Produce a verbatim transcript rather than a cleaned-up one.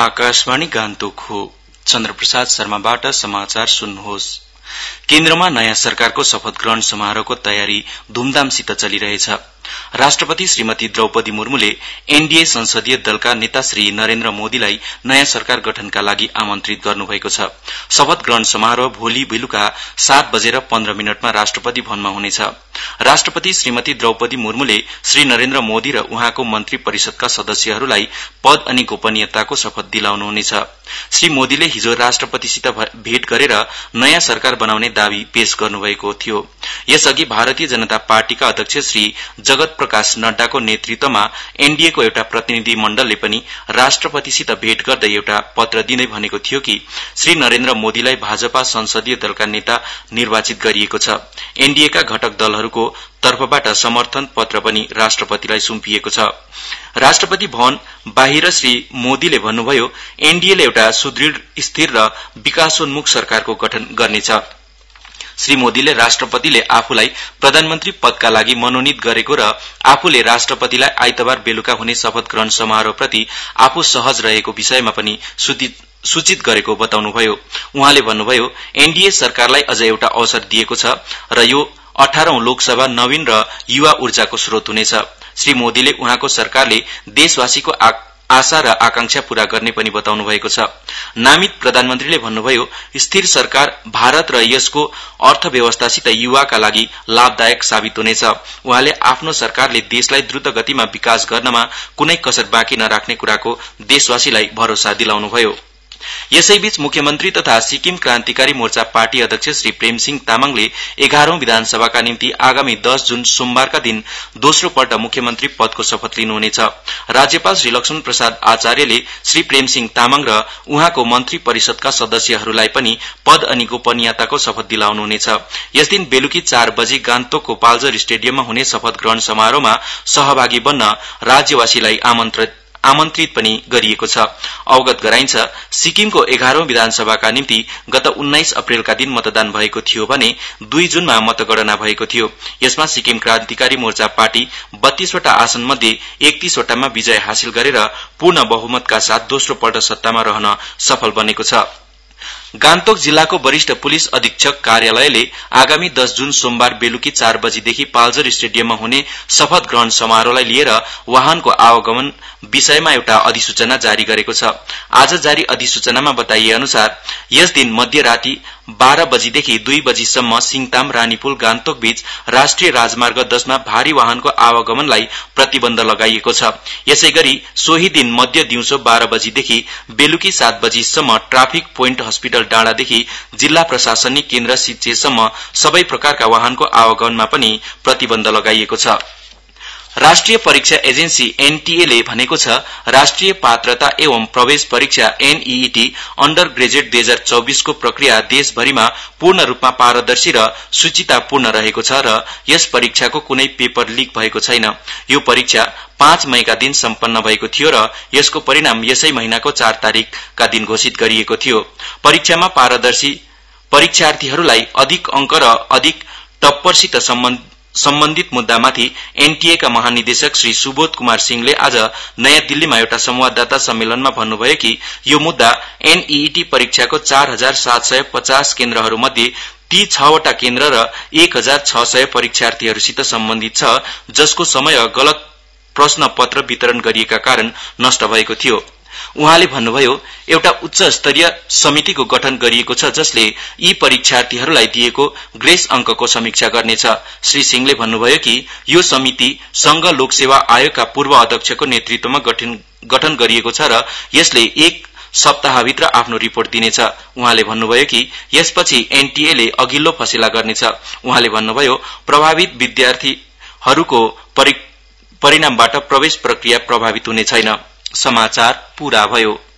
आकाशवाणी गान्तोक हो। चन्द्रप्रसाद शर्माबाट समाचार सुन्नुहोस्। केन्द्रमा नयाँ सरकारको शपथ ग्रहण समारोहको तयारी धूमधामसित चलिरहेछ। राष्ट्रपति श्रीमती द्रौपदी मुर्मुले एनडीए संसदीय दलका नेता श्री नरेन्द्र मोदीलाई नयाँ सरकार गठनका लागि आमन्त्रित गर्नुभएको छ। शपथ ग्रहण समारोह भोलि बेलुका सात बजेर पन्ध्र मिनटमा राष्ट्रपति भवनमा हुनेछ। राष्ट्रपति श्रीमती द्रौपदी मुर्मुले श्री नरेन्द्र मोदी र उहाँको मन्त्री परिषदका सदस्यहरूलाई पद अनि गोपनीयताको शपथ दिलाउनुहुनेछ। श्री मोदीले हिजो राष्ट्रपतिसित भेट गरेर नयाँ सरकार बनाउने दावी पेश गर्नुभएको थियो। यसअघि भारतीय जनता पार्टीका अध्यक्ष श्री जगत प्रकाश नड्डाको नेतृत्वमा एनडीएको एउटा प्रतिनिधि मण्डलले पनि राष्ट्रपतिसित भेट गर्दै एउटा पत्र दिँदै भनेको थियो कि श्री नरेन्द्र मोदीलाई भाजपा संसदीय दलका नेता निर्वाचित गरिएको छ। एनडीएका घटक दलहरूको तर्फबाट समर्थन पत्र पनि राष्ट्रपतिलाई सुम्पिएको छ। राष्ट्रपति भवन बाहिर श्री मोदीले भन्नुभयो, एनडीएले एउटा सुदृढ, स्थिर र विकासोन्मुख सरकारको गठन गर्नेछ। श्री मोदीले राष्ट्रपतिले आफूलाई प्रधानमन्त्री पदका लागि मनोनित गरेको र आफूले राष्ट्रपतिलाई आइतबार बेलुका हुने शपथ ग्रहण समारोहप्रति आफू सहज रहेको विषयमा पनि सूचित गरेको बताउनुभयो। उहाँले भन्नुभयो, एनडीए सरकारलाई अझ एउटा अवसर दिएको छ र यो अठारौं लोकसभा नवीन र युवा ऊर्जाको स्रोत हुनेछ। श्री मोदीले उहाँको सरकारले देशवासीको आशा र आकांक्षा पूरा गर्ने पनि बताउनु भएको छ। नामित प्रधानमन्त्रीले भन्नुभयो, स्थिर सरकार भारत र यसको अर्थव्यवस्थासित युवाका लागि लाभदायक साबित हुनेछ। उहाँले आफ्नो सरकारले देशलाई द्रुत गतिमा विकास गर्नमा कुनै कसर बाँकी नराख्ने कुराको देशवासीलाई भरोसा दिलाउनुभयो। यसैबीच मुख्यमन्त्री तथा सिक्किम क्रान्तिकारी मोर्चा पार्टी अध्यक्ष श्री प्रेमसिंह तामाङले एघारौं विधानसभाका निम्ति आगामी दस जुन सोमबारका दिन दोस्रो पल्ट मुख्यमन्त्री पदको शपथ लिनुहुनेछ। राज्यपाल श्री लक्ष्मण प्रसाद आचार्यले श्री प्रेमसिंह तामाङ र उहाँको मन्त्री परिषदका सदस्यहरूलाई पनि पद अनि गोपनीयताको शपथ दिलाउनुहुनेछ। यस दिन बेलुकी चार बजे गान्तोकको पाल्जर स्टेडियममा हुने शपथ ग्रहण समारोहमा सहभागी बन्न राज्यवासीलाई आमन्त्रित आमन्त्रित पनि गरिएको छ। अवगत गराइन्छ, सिक्किमको एघारौं विधानसभाका निम्ति गत उन्नाइस अप्रेलका दिन मतदान भएको थियो भने दुई जुनमा मतगणना भएको थियो। यसमा सिक्किम क्रान्तिकारी मोर्चा पार्टी बत्तीसवटा आसन मध्ये एकतीस वटामा विजय हासिल गरेर पूर्ण बहुमतका साथ दोस्रो पल्ट सत्तामा रहन सफल बनेको छ। गान्तोक जिल्लाको वरिष्ठ पुलिस अधीक्षक कार्यालयले आगामी दस जुन सोमबार बेलुकी चार बजेदेखि पाल्जर स्टेडियममा हुने शपथ ग्रहण समारोहलाई लिएर वाहनको आवागमन विषयमा एउटा अधिसूचना जारी गरेको छ। आज जारी अधिसूचनामा बताइए अनुसार यस दिन मध्यराती बाह्र बजेदेखि दुई बजेसम्म सिङताम रानीपुल गान्तोक बीच राष्ट्रिय राजमार्ग दशमा भारी वाहनको आवागमनलाई प्रतिबन्ध लगाइएको छ। यसैगरी सोही दिन मध्य दिउँसो बाह्र बजेदेखि बेलुकी सात बजेसम्म ट्राफिक पोइन्ट हस्पिटल डाँडादेखि जिल्ला प्रशासनिक केन्द्र सिच्छेसम्म सबै प्रकारका वाहनको आवागमनमा पनि प्रतिबन्ध लगाइएको छ। राष्ट्रिय परीक्षा एजेन्सी एनटीए ले भनेको छ, राष्ट्रिय पात्रता एवं प्रवेश परीक्षा एनईईटी अन्डर ग्रेजुएट दुई हजार चौबीस को प्रक्रिया देशभरिमा पूर्ण रूपमा पारदर्शी र सूचितापूर्ण रहेको छ र यस परीक्षाको कुनै पेपर लीक भएको छैन। यो परीक्षा पाँच मईका दिन सम्पन्न भएको थियो र यसको परिणाम यसै महिनाको चार तारिकका दिन घोषित गरिएको थियो। परीक्षामा पारदर्शी परीक्षार्थीहरूलाई अधिक अंक र अधिक टप्परसित सम्बन्धित सम्बन्धित मुद्दामाथि एनटीए का महानिदेशक श्री सुबोध कुमार सिंहले आज नयाँ दिल्लीमा एउटा संवाददाता सम्मेलनमा भन्नुभयो कि यो मुद्दा एनईईटी परीक्षाको चार हजार सात सय पचास केन्द्रहरूमध्ये ती छवटा केन्द्र र एक हजार छ सय परीक्षार्थीहरूसित सम्बन्धित छ, जसको समय गलत प्रश्न पत्र वितरण गरिएका कारण नष्ट भएको थियो। उहाँले भन्नुभयो, एउटा उच्च स्तरीय समितिको गठन गरिएको छ, जसले यी परीक्षार्थीहरूलाई दिएको ग्रेस अंकको समीक्षा गर्नेछ। श्री सिंहले भन्नुभयो कि यो समिति संघ लोकसेवा आयोगका पूर्व अध्यक्षको नेतृत्वमा गठन गठन गरिएको छ र यसले एक सप्ताहभित्र आफ्नो रिपोर्ट दिनेछ। उहाँले भन्नुभयो कि यसपछि एनटीए ले अघिल्लो फसेला गर्नेछ। उहाँले भन्नुभयो, प्रभावित विद्यार्थीहरूको परिणामबाट प्रवेश प्रक्रिया प्रभावित हुने छैन। समाचार पूरा भयो।